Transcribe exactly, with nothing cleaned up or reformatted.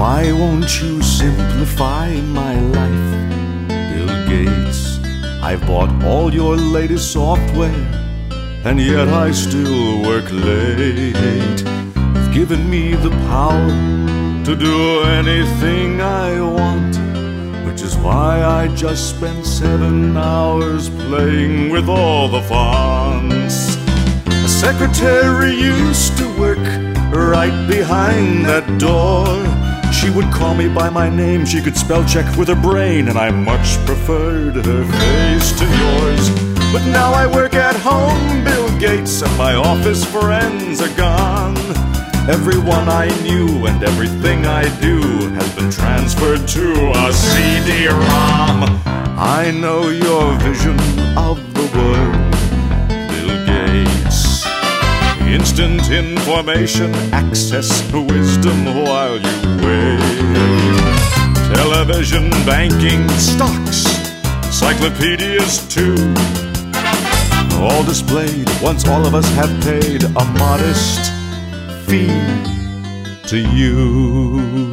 Why won't you simplify my life, Bill Gates? I've bought all your latest software, and yet I still work late. You've given me the power to do anything I want, which is why I just spent seven hours playing with all the fonts. A secretary used to work right behind that door. She would call me by my name, she could spell check with her brain, and I much preferred her face to yours. But now I work at home, Bill Gates, and my office friends are gone. Everyone I knew and everything I do has been transferred to a C D ROM. I know your vision of the world, Bill Gates. Instant information, access, wisdom while you wait. Television, banking, stocks, encyclopedias too, all displayed once all of us have paid a modest fee to you.